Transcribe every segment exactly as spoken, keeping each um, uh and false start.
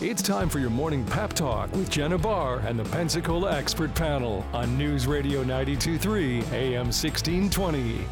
It's time for your morning pep talk with Jenna Barr and the Pensacola Expert Panel on News Radio ninety-two point three A M sixteen twenty.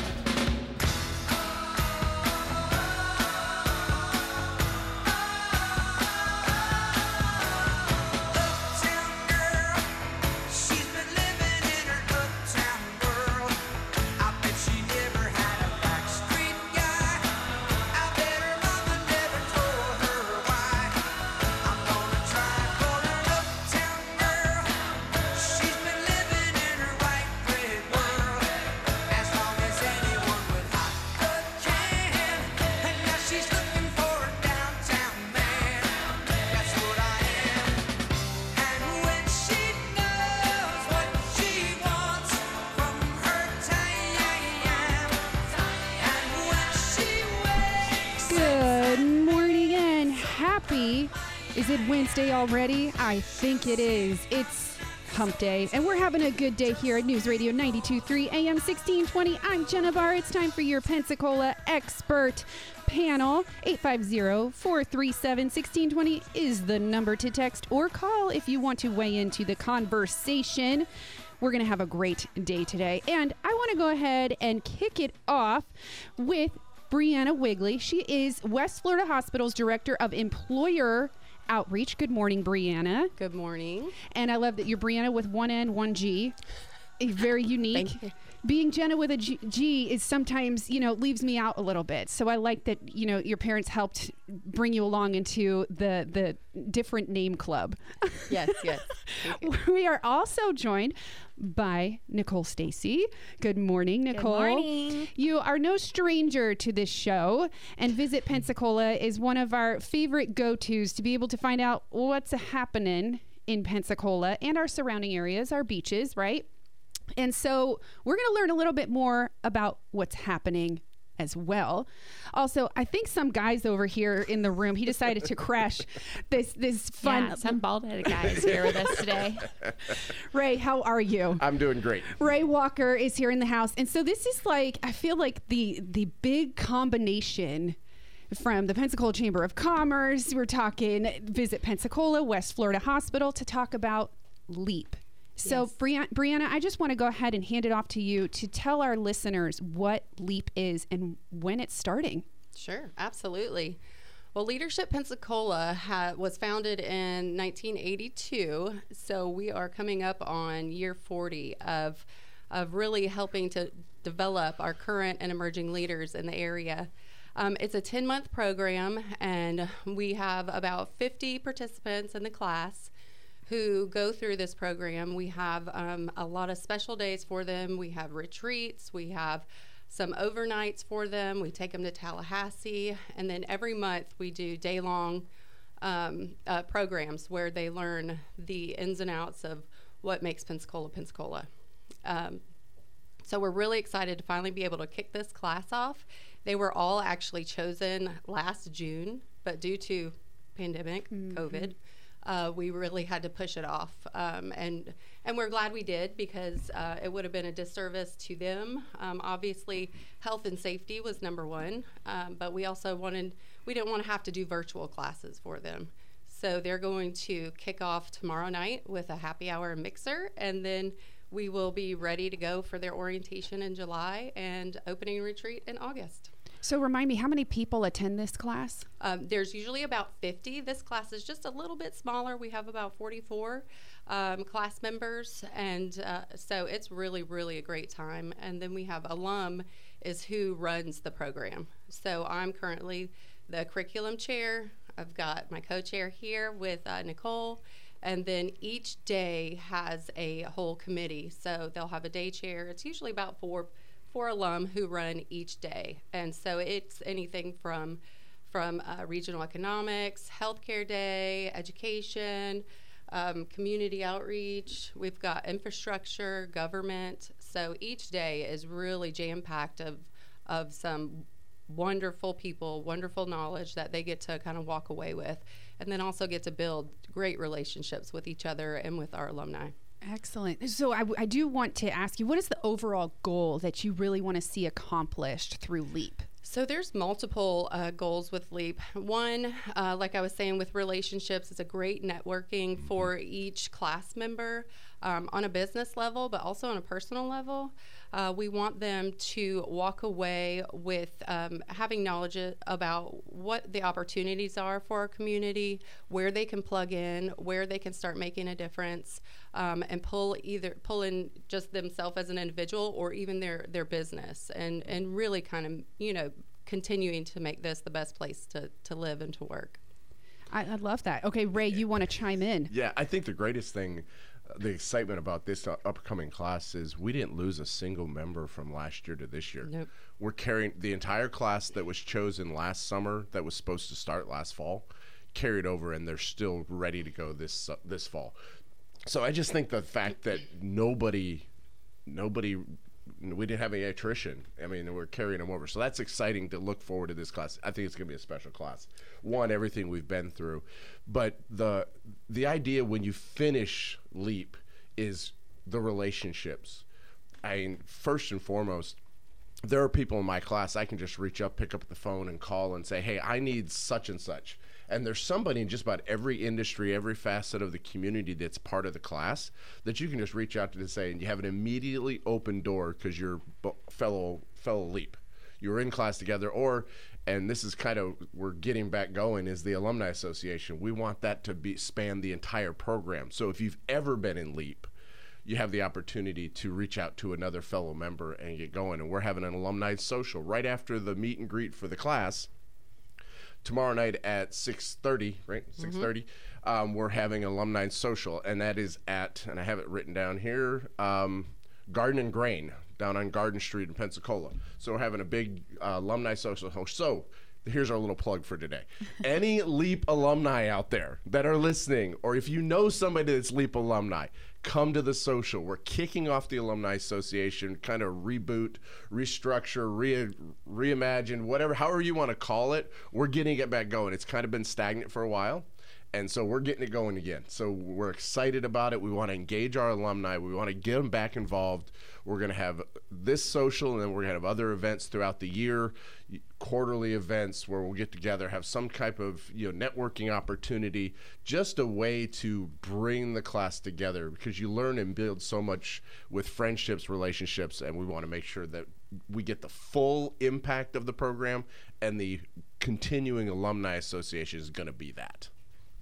Is it Wednesday already? I think it is. It's hump day, and we're having a good day here at News Radio ninety-two point three A M sixteen twenty. I'm Jenna Barr. It's time for your Pensacola Expert Panel. eight five zero, four three seven, one six two zero is the number to text or call if you want to weigh into the conversation. We're going to have a great day today, and I want to go ahead and kick it off with Brianna Wigley. She is West Florida Hospital's Director of Employer Outreach. Good morning, Brianna. Good morning. And I love that you're Brianna with one N, one G. Very unique. Thank you. Being Jenna with a G, G is sometimes, you know, leaves me out a little bit. So I like that, you know, your parents helped bring you along into the the different name club. Yes, yes. We are also joined by Nicole Stacy. Good morning, Nicole. Good morning. You are no stranger to this show, and Visit Pensacola is one of our favorite go-tos to be able to find out what's happening in Pensacola and our surrounding areas, our beaches, right? And so we're going to learn a little bit more about what's happening as well. Also, I think some guys over here in the room, he decided to crash this this fun. Yeah, some bald-headed guys here with us today. Ray, how are you? I'm doing great. Ray Walker is here in the house. And so this is like, I feel like the the big combination from the Pensacola Chamber of Commerce. We're talking Visit Pensacola, West Florida Hospital to talk about LEAP. So, yes. Brianna, Brianna, I just want to go ahead and hand it off to you to tell our listeners what LEAP is and when it's starting. Sure, absolutely. Well, Leadership Pensacola ha- was founded in nineteen eighty-two, so we are coming up on year forty of of really helping to develop our current and emerging leaders in the area. Um, it's a ten-month program, and we have about fifty participants in the class who go through this program. We have um, a lot of special days for them. We have retreats. We have some overnights for them. We take them to Tallahassee. And then every month we do day-long um, uh, programs where they learn the ins and outs of what makes Pensacola, Pensacola. Um, so we're really excited to finally be able to kick this class off. They were all actually chosen last June, but due to pandemic, mm-hmm. COVID, Uh, we really had to push it off, um, and and we're glad we did, because uh, it would have been a disservice to them. Um, obviously, health and safety was number one, um, but we also wanted we didn't want to have to do virtual classes for them. So they're going to kick off tomorrow night with a happy hour mixer, and then we will be ready to go for their orientation in July and opening retreat in August. So remind me, how many people attend this class? Um, there's usually about fifty. This class is just a little bit smaller. We have about forty-four um, class members, and uh, so it's really, really a great time. And then we have alum is who runs the program. So I'm currently the curriculum chair. I've got my co-chair here with uh, Nicole, and then each day has a whole committee. So they'll have a day chair. It's usually about four four alum who run each day. And so it's anything from from uh, regional economics, healthcare day, education, um, community outreach. We've got infrastructure, government. So each day is really jam-packed of of some wonderful people, wonderful knowledge that they get to kind of walk away with, and then also get to build great relationships with each other and with our alumni. Excellent. So I, I do want to ask you, what is the overall goal that you really want to see accomplished through LEAP? So there's multiple uh, goals with LEAP. One, uh, like I was saying, with relationships, it's a great networking mm-hmm. for each class member um, on a business level, but also on a personal level. Uh, we want them to walk away with um, having knowledge about what the opportunities are for our community, where they can plug in, where they can start making a difference, um, and pull either pull in just themselves as an individual or even their their business, and and really kind of you know continuing to make this the best place to to live and to work. I, I love that. Okay, Ray, you want to chime in? Yeah, I think the greatest thing, the excitement about this upcoming class is we didn't lose a single member from last year to this year. Nope. We're carrying the entire class that was chosen last summer that was supposed to start last fall, carried over, and they're still ready to go this uh, this fall. So I just think the fact that nobody, nobody, we didn't have any attrition. I mean, we're carrying them over. So that's exciting to look forward to this class. I think it's going to be a special class. One, everything we've been through. But the the idea when you finish LEAP is the relationships. I mean, first and foremost, there are people in my class I can just reach up, pick up the phone, and call and say, hey, I need such and such. And there's somebody in just about every industry, every facet of the community that's part of the class that you can just reach out to to say, and you have an immediately open door because you're fellow fellow LEAP. You're in class together, or, and this is kind of, we're getting back going, is the Alumni Association. We want that to be span the entire program. So if you've ever been in LEAP, you have the opportunity to reach out to another fellow member and get going. And we're having an alumni social right after the meet and greet for the class. Tomorrow night at six thirty, right? six thirty, mm-hmm. um, we're having an alumni social, and that is at, and I have it written down here, um, Garden and Grain, down on Garden Street in Pensacola. So we're having a big uh, alumni social. So here's our little plug for today. Any LEAP alumni out there that are listening, or if you know somebody that's LEAP alumni, come to the social. We're kicking off the Alumni Association, kind of reboot, restructure, re- reimagine, whatever, however you want to call it. We're getting it back going. It's kind of been stagnant for a while, and so we're getting it going again. So we're excited about it. We want to engage our alumni. We want to get them back involved. We're going to have this social, and then we're going to have other events throughout the year, quarterly events where we'll get together, have some type of you know networking opportunity, just a way to bring the class together, because you learn and build so much with friendships, relationships, and we want to make sure that we get the full impact of the program, and the continuing alumni association is going to be that.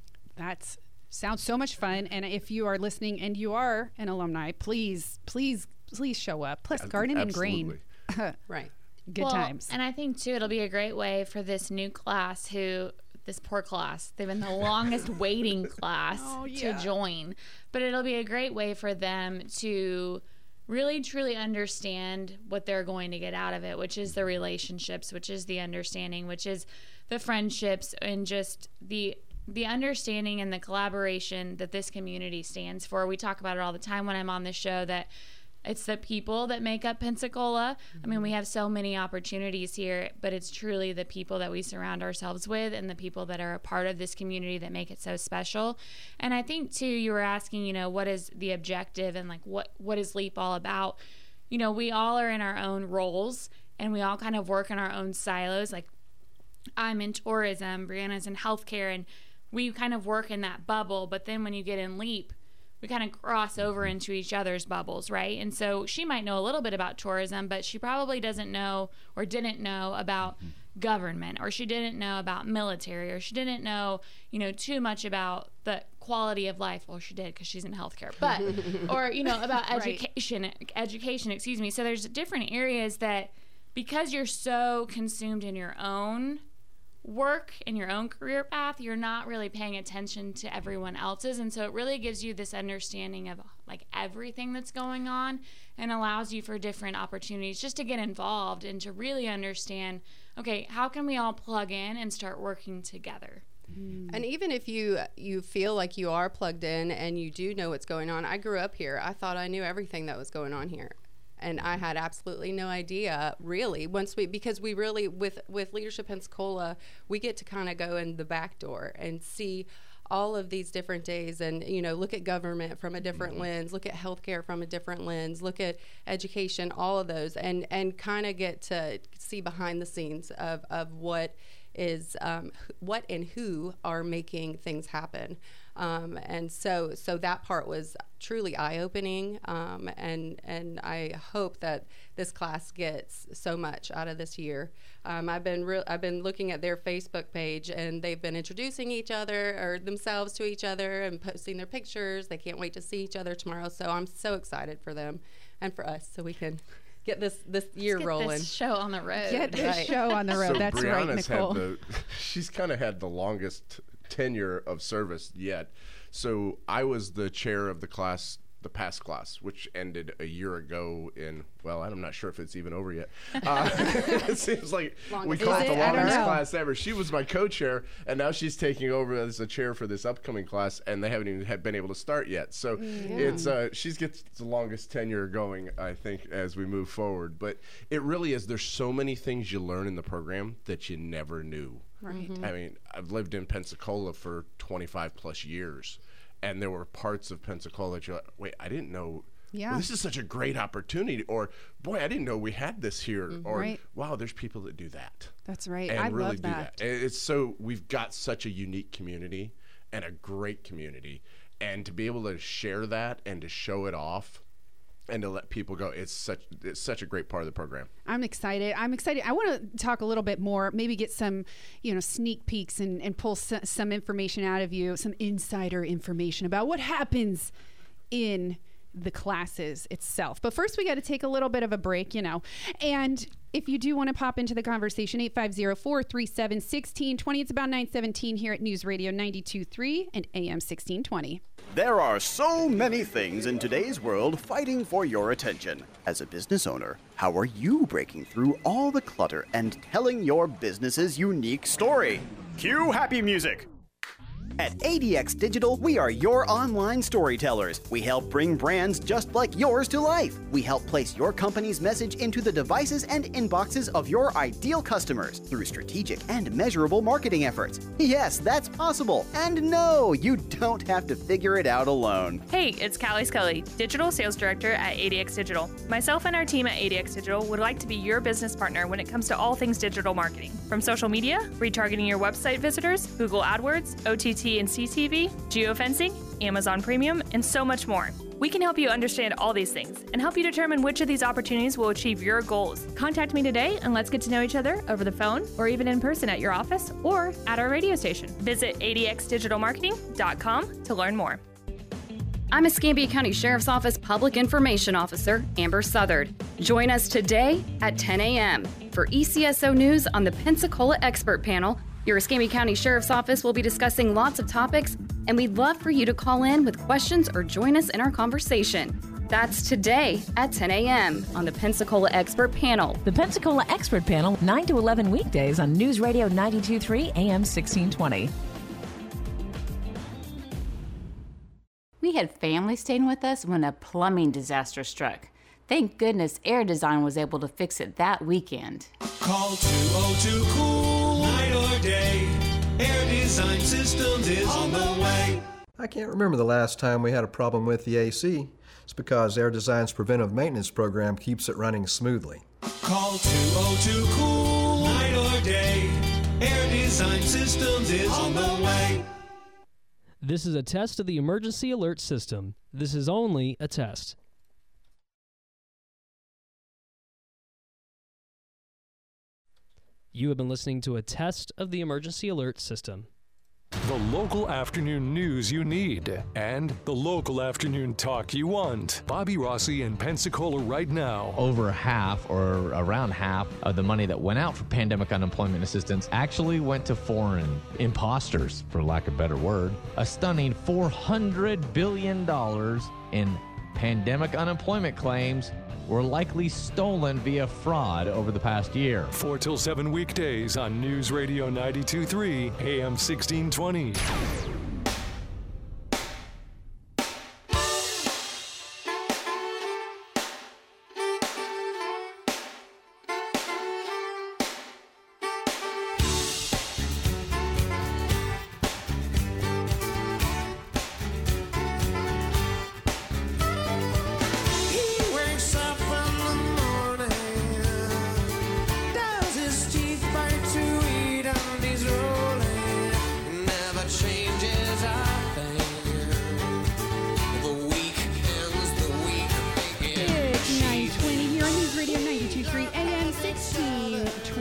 That sounds so much fun. And if you are listening and you are an alumni, please, please, please show up. Plus, yeah, Garden and Grain. Right. Good well, times. And I think, too, it'll be a great way for this new class who, this poor class, they've been the longest waiting class oh, yeah. to join. But it'll be a great way for them to really, truly understand what they're going to get out of it, which is the relationships, which is the understanding, which is the friendships, and just the the understanding and the collaboration that this community stands for. We talk about it all the time when I'm on the show, that it's the people that make up Pensacola. Mm-hmm. I mean, we have so many opportunities here, but it's truly the people that we surround ourselves with and the people that are a part of this community that make it so special. And I think, too, you were asking, you know, what is the objective and, like, what, what is LEAP all about? You know, we all are in our own roles, and we all kind of work in our own silos. Like, I'm in tourism, Brianna's in healthcare, and we kind of work in that bubble. But then when you get in LEAP, we kind of cross over into each other's bubbles, right? And so she might know a little bit about tourism, but she probably doesn't know or didn't know about mm-hmm. government, or she didn't know about military, or she didn't know, you know, too much about the quality of life. Well, she did because she's in healthcare, but, or, you know, about education, right. education, excuse me. So there's different areas that, because you're so consumed in your own work in your own career path, you're not really paying attention to everyone else's. And so it really gives you this understanding of like everything that's going on, and allows you for different opportunities just to get involved and to really understand, okay, how can we all plug in and start working together? And even if you you feel like you are plugged in and you do know what's going on, I grew up here. I thought I knew everything that was going on here. And I had absolutely no idea, really, once we, because we really, with, with Leadership Pensacola, we get to kind of go in the back door and see all of these different days and, you know, look at government from a different Mm-hmm. lens, look at healthcare from a different lens, look at education, all of those, and, and kind of get to see behind the scenes of, of what is, um, what and who are making things happen. Um, and so, so that part was truly eye-opening, um, and and I hope that this class gets so much out of this year. Um, I've been re- I've been looking at their Facebook page, and they've been introducing each other or themselves to each other and posting their pictures. They can't wait to see each other tomorrow. So I'm so excited for them and for us, so we can get this this year Let's get rolling. This show on the road. Get this Right. show on the road. So That's right, Brianna's Nicole. had the, she's kind of had the longest tenure of service yet. So I was the chair of the class, the past class, which ended a year ago in, well, I'm not sure if it's even over yet. Uh, it seems like Longest we call Is it the it? I don't longest know. class ever. She was my co-chair, and now she's taking over as a chair for this upcoming class, and they haven't even had been able to start yet. So it's uh, she's gets the longest tenure going, I think, as we move forward. But it really is. There's so many things you learn in the program that you never knew. Right. I mean, I've lived in Pensacola for twenty-five plus years, and there were parts of Pensacola that you're like, wait, I didn't know. Yeah. Well, this is such a great opportunity. Or, boy, I didn't know we had this here. Or, Right. wow, there's people that do that. That's right. And I really love do that. that. And it's so, we've got such a unique community and a great community. And to be able to share that and to show it off and to let people go, it's such it's such a great part of the program. I'm excited. I'm excited. I want to talk a little bit more, maybe get some, you know, sneak peeks and, and pull s- some information out of you, some insider information about what happens in the classes itself. But first, we got to take a little bit of a break, you know. And if you do want to pop into the conversation, eight five zero, four three seven, one six two zero. It's about nine seventeen here at News Radio ninety-two point three and A M sixteen twenty. There are so many things in today's world fighting for your attention. As a business owner, how are you breaking through all the clutter and telling your business's unique story? Cue happy music! At A D X Digital, we are your online storytellers. We help bring brands just like yours to life. We help place your company's message into the devices and inboxes of your ideal customers through strategic and measurable marketing efforts. Yes, that's possible. And no, you don't have to figure it out alone. Hey, it's Callie Scully, Digital Sales Director at A D X Digital. Myself and our team at A D X Digital would like to be your business partner when it comes to all things digital marketing. From social media, retargeting your website visitors, Google AdWords, O T T and C T V, geofencing, Amazon Premium, and so much more. We can help you understand all these things and help you determine which of these opportunities will achieve your goals. Contact me today and let's get to know each other over the phone or even in person at your office or at our radio station. Visit A D X digital marketing dot com to learn more. I'm Escambia County Sheriff's Office Public Information Officer, Amber Southard. Join us today at ten a.m. for E C S O News on the Pensacola Expert Panel. Your Escambia County Sheriff's Office will be discussing lots of topics, and we'd love for you to call in with questions or join us in our conversation. That's today at ten a.m. on the Pensacola Expert Panel. The Pensacola Expert Panel, nine to eleven weekdays on News Radio ninety-two point three A M sixteen twenty. We had family staying with us when a plumbing disaster struck. Thank goodness Air Design was able to fix it that weekend. Call two oh two cool, night or day. Air Design Systems is on the way. I can't remember the last time we had a problem with the A C. It's because Air Design's preventive maintenance program keeps it running smoothly. Call two oh two cool, night or day. Air Design Systems is on the way. This is a test of the emergency alert system. This is only a test. You have been listening to a test of the emergency alert system. The local afternoon news you need and the local afternoon talk you want. Bobby Rossi in Pensacola right now. Over half or around half of the money that went out for pandemic unemployment assistance actually went to foreign imposters, for lack of a better word. A stunning four hundred billion dollars in pandemic unemployment claims were likely stolen via fraud over the past year. Four till seven weekdays on News Radio ninety-two point three A M sixteen twenty.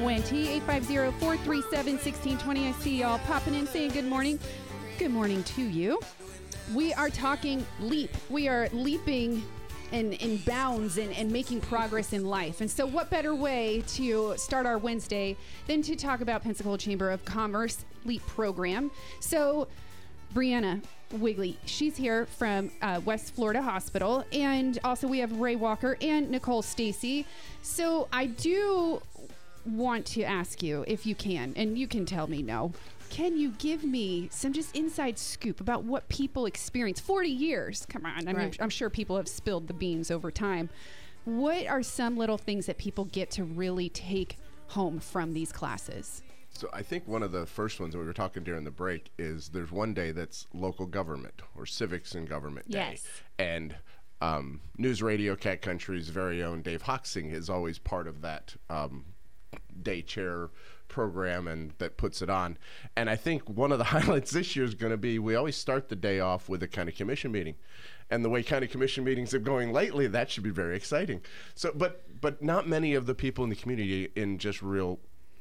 twenty, eight five zero, four three seven, one six two zero. I see y'all popping in saying good morning. Good morning to you. We are talking leap. We are leaping in, in bounds and, and making progress in life. And so what better way to start our Wednesday than to talk about Pensacola Chamber of Commerce LEAP program. So Brianna Wigley, she's here from uh, West Florida Hospital. And also we have Ray Walker and Nicole Stacy. So I do want to ask you, if you can, and you can tell me no, can you give me some just inside scoop about what people experience? forty years, come on. I mean, Right. I'm sure people have spilled the beans over time. What are some little things that people get to really take home from these classes? So I think one of the first ones that we were talking during the break is there's one day that's local government or civics and government day. Yes. And um, News Radio Cat Country's very own Dave Hoxing is always part of that um, day chair program and that puts it on. And I think one of the highlights this year is going to be we always start the day off with a county commission meeting. And the way county commission meetings are going lately, that should be very exciting. So, but but not many of the people in the community in just real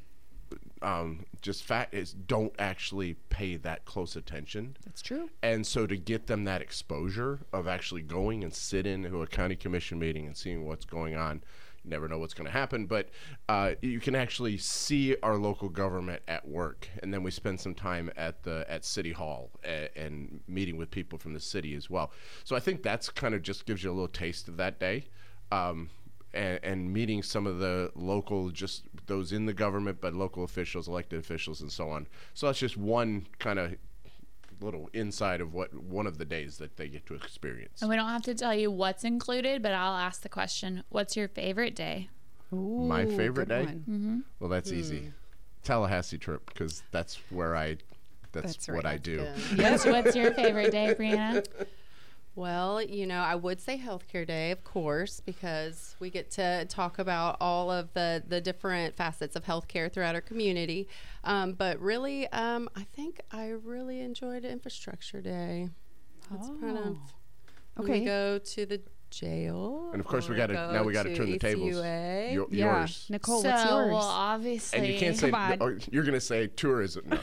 Um, just fact is don't actually pay that close attention. That's true. And so to get them that exposure of actually going and sit into a county commission meeting and seeing what's going on, you never know what's going to happen, but uh, you can actually see our local government at work. And then we spend some time at the at City Hall a, and meeting with people from the city as well. So I think that's kind of just gives you a little taste of that day. Um, And, and meeting some of the local, just those in the government, but local officials, elected officials, and so on. So that's just one kind of little inside of what one of the days that they get to experience. And we don't have to tell you what's included, but I'll ask the question, what's your favorite day? Ooh, My favorite day? Mm-hmm. Well, that's easy. Tallahassee trip, because that's where I, that's, That's what right. I do. What's, what's your favorite day, Brianna? Well, you know, I would say Healthcare Day, of course, because we get to talk about all of the, the different facets of healthcare throughout our community. Um, but really, um, I think I really enjoyed Infrastructure Day. That's kind of when Okay. we go to the jail. And of course, or we got to go now we got to turn the E C tables. U A. Your, Yeah. Yours. Nicole, so, what's yours? well, obviously, And you can't say, Come on. or you're going to say tourism. No.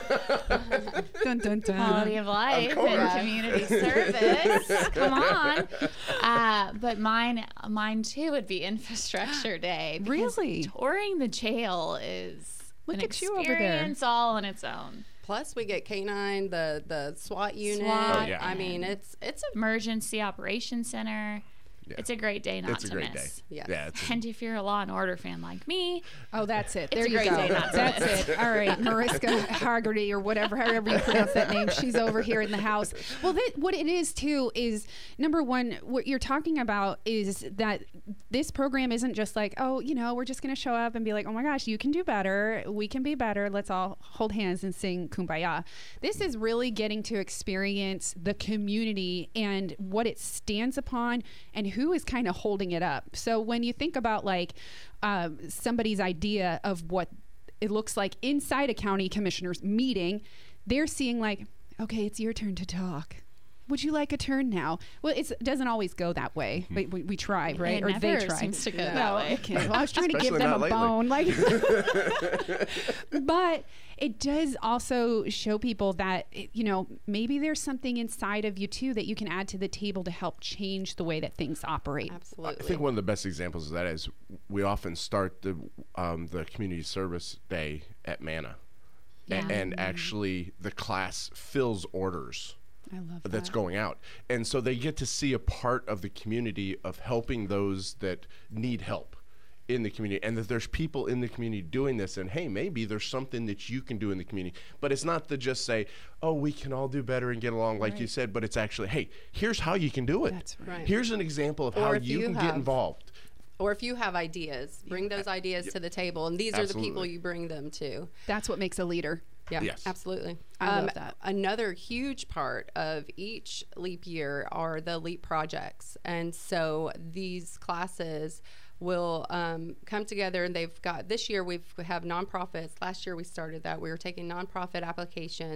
Dun, dun, dun. quality of life Of course. and community service. Come on. Uh, but mine, mine too would be Infrastructure Day. because Really? Touring the jail is Look an at you over there. experience all on its own. Plus, we get K nine, the the SWAT unit. SWAT. Oh, yeah. I mean, it's it's a Emergency Operations Center. Yeah. It's a great day not It's a to great miss. day. Yes. Yeah. It's a, And if you're a Law and Order fan like me, Oh, that's it. It's There a you great go. day not to That's miss. it. All right, Mariska Hargreaves or whatever, however you pronounce that name, she's over here in the house. Well, that, what it is too is number one, what you're talking about is that this program isn't just like, oh, you know, we're just going to show up and be like, oh my gosh, you can do better. We can be better. Let's all hold hands and sing Kumbaya. This is really getting to experience the community and what it stands upon and who is kind of holding it up. So when you think about like um, somebody's idea of what it looks like inside a county commissioners meeting, they're seeing like, okay, it's your turn to talk. Would you like a turn now? Well, it's, it doesn't always go that way, but we, we try, right? It or never they try. seems to go no, that way. Okay. Well, I was trying to give Especially them a not lately. bone, like. But it does also show people that you know maybe there's something inside of you too that you can add to the table to help change the way that things operate. absolutely. I think one of the best examples of that is we often start the um, the community service day at Manna, A- Yeah. and actually the class fills orders I love that. that's going out, and so they get to see a part of the community of helping those that need help in the community, and that there's people in the community doing this, and hey, maybe there's something that you can do in the community. But it's not to just say, oh, we can all do better and get along like you said, but it's actually, hey, here's how you can do it. That's right. Right. Here's an example of Or how if you, you can have- get involved. Or if you have ideas, bring those ideas to the table, and these are the people Absolutely. you bring them to. That's what makes a leader. Yeah, Yes. absolutely. I love that. Another huge part of each LEAP year are the LEAP projects. And so these classes will um, come together, and they've got, this year we've, we have nonprofits. Last year we started that. We were taking nonprofit applications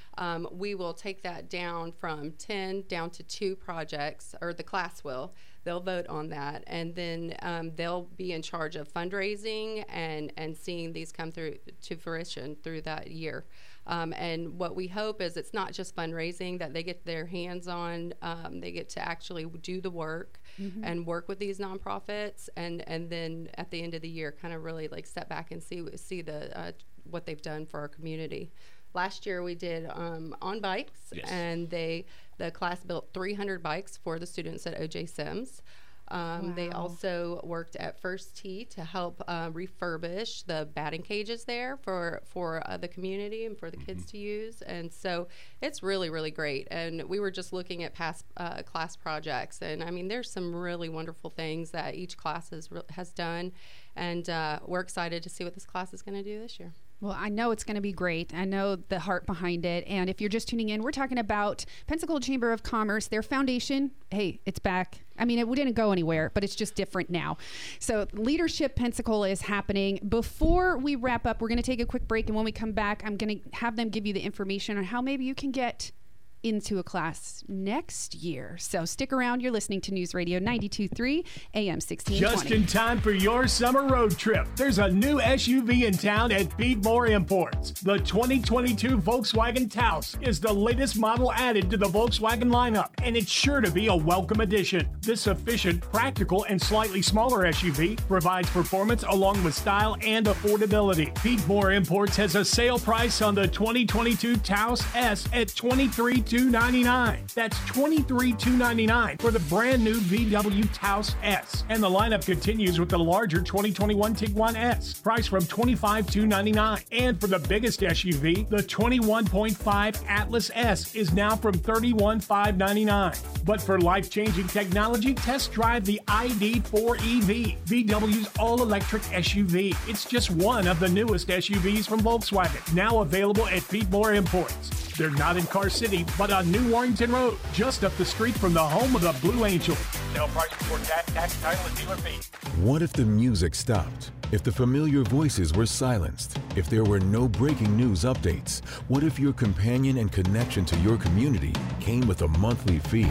Um, we will take that down from ten down to two projects, or the class will. They'll vote on that, and then um, they'll be in charge of fundraising and, and seeing these come through to fruition through that year. Um, and what we hope is it's not just fundraising that they get their hands on. Um, they get to actually do the work mm-hmm. and work with these nonprofits, and, and then at the end of the year, kind of really like step back and see see the uh, what they've done for our community. Last year we did um, on bikes, yes. and they the class built three hundred bikes for the students at O J Sims. Um, wow. They also worked at First Tee to help uh, refurbish the batting cages there for for uh, the community and for the mm-hmm. kids to use. And so it's really, really great. And we were just looking at past uh, class projects. And, I mean, there's some really wonderful things that each class has, has done. And uh, we're excited to see what this class is going to do this year. Well, I know it's going to be great. I know the heart behind it. And if you're just tuning in, we're talking about Pensacola Chamber of Commerce, their foundation. Hey, it's back. I mean, it didn't go anywhere, but it's just different now. So Leadership Pensacola is happening. Before we wrap up, we're going to take a quick break. And when we come back, I'm going to have them give you the information on how maybe you can get into a class next year. So stick around. You're listening to News Radio ninety-two point three A M sixteen twenty. Just in time for your summer road trip. There's a new S U V in town at Beadmore Imports. The twenty twenty-two Volkswagen Taos is the latest model added to the Volkswagen lineup, and it's sure to be a welcome addition. This efficient, practical, and slightly smaller S U V provides performance along with style and affordability. Beadmore Imports has a sale price on the twenty twenty-two Taos S at twenty-three thousand two hundred ninety-nine dollars. That's twenty-three thousand two hundred ninety-nine dollars for the brand new V W Taos S. And the lineup continues with the larger twenty twenty-one Tiguan S, priced from twenty-five thousand two hundred ninety-nine dollars. And for the biggest S U V, the twenty-one point five Atlas S is now from thirty-one thousand five hundred ninety-nine dollars. But for life-changing technology, test drive the I D four E V, V W's all-electric S U V. It's just one of the newest S U Vs from Volkswagen, now available at Beadmore Imports. They're not in Car City, but on New Warrington Road, just up the street from the home of the Blue Angel. Sale price before tax, tax, title, and dealer fee. What if the music stopped? If the familiar voices were silenced? If there were no breaking news updates? What if your companion and connection to your community came with a monthly fee?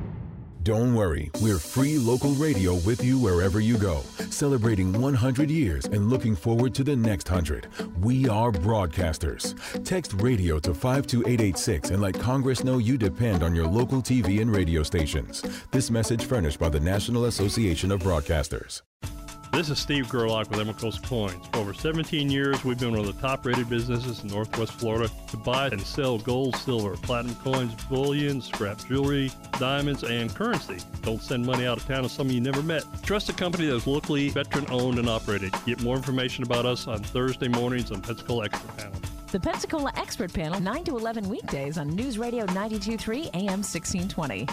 Don't worry, we're free local radio with you wherever you go, celebrating one hundred years and looking forward to the next one hundred. We are broadcasters. Text radio to five two eight eight six and let Congress know you depend on your local T V and radio stations. This message furnished by the National Association of Broadcasters. This is Steve Gerlach with Emicos Coins. For over seventeen years, we've been one of the top-rated businesses in Northwest Florida to buy and sell gold, silver, platinum coins, bullion, scrap jewelry, diamonds, and currency. Don't send money out of town to someone you never met. Trust a company that is locally veteran-owned and operated. Get more information about us on Thursday mornings on Pensacola Expert Panel. The Pensacola Expert Panel, nine to eleven weekdays on News Radio ninety-two point three A M sixteen twenty.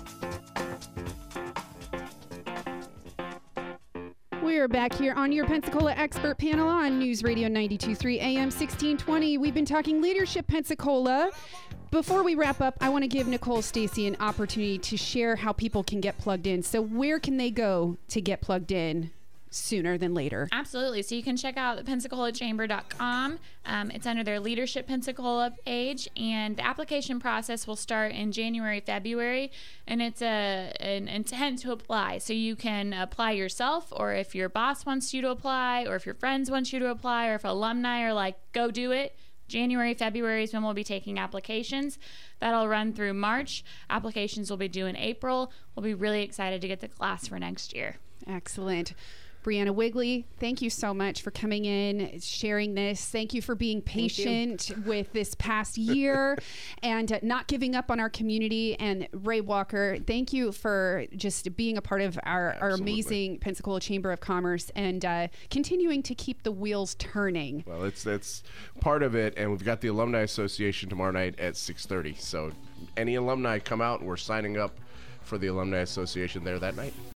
We're back here on your Pensacola Expert Panel on News Radio ninety-two point three A M sixteen twenty. We've been talking Leadership Pensacola. Before we wrap up, I want to give Nicole Stacy an opportunity to share how people can get plugged in. So where can they go to get plugged in sooner than later? Absolutely. So you can check out pensacola chamber dot com. Um, it's under their Leadership Pensacola page, and the application process will start in January, February, and it's a an intent to apply. So you can apply yourself, or if your boss wants you to apply, or if your friends want you to apply, or if alumni are like, go do it. January, February is when we'll be taking applications. That'll run through March. Applications will be due in April. We'll be really excited to get the class for next year. Excellent. Brianna Wigley, thank you so much for coming in, sharing this. Thank you for being patient with this past year and uh, not giving up on our community. And Ray Walker, thank you for just being a part of our, our amazing Pensacola Chamber of Commerce and uh, continuing to keep the wheels turning. Well, it's that's part of it, and we've got the Alumni Association tomorrow night at six thirty. So any alumni come out, and we're signing up for the Alumni Association there that night.